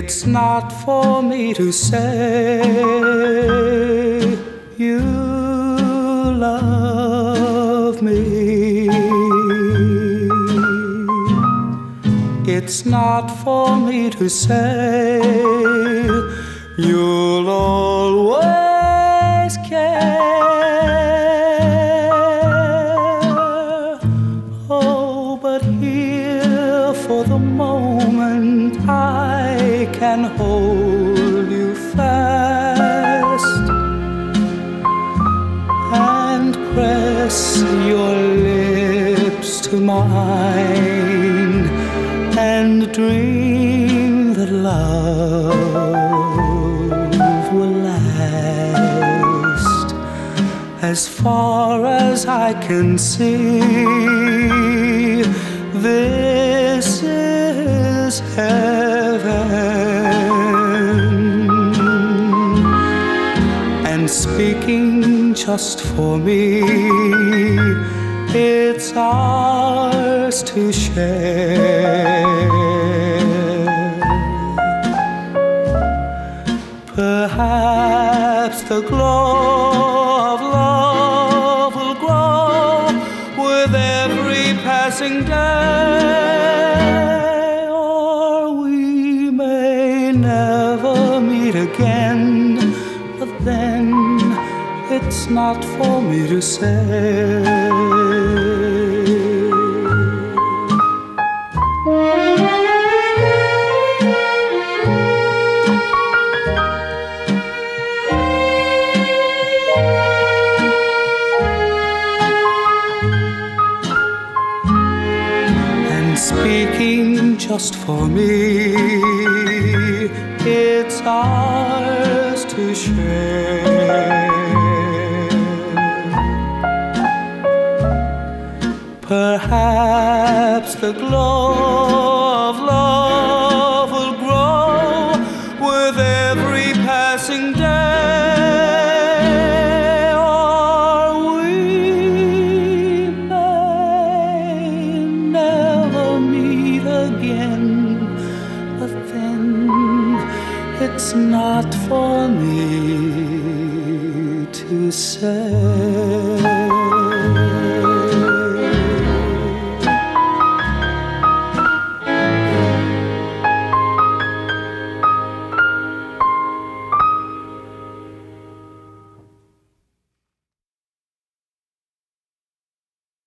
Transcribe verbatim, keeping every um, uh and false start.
It's not for me to say you love me. It's not for me to say you'll always care. Oh, but here for the moment I can hold you fast and press your lips to mine and dream that love will last as far as I can see. This is heaven, and speaking just for me, it's ours to share. Perhaps the glow of love will grow with every passing day, or we may never meet again, but then it's not for me to say. Speaking just for me, it's ours to share. Perhaps the glow of love will grow with every passing day, or we may never meet again, but then it's not for me to say.